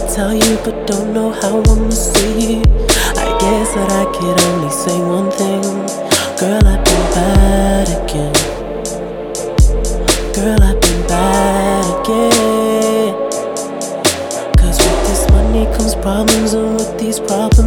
tell you, but don't know how I'ma say it. I guess that I could only say one thing. Girl, I've been bad again. Girl, I've been bad again. Cause with this money comes problems, and with these problems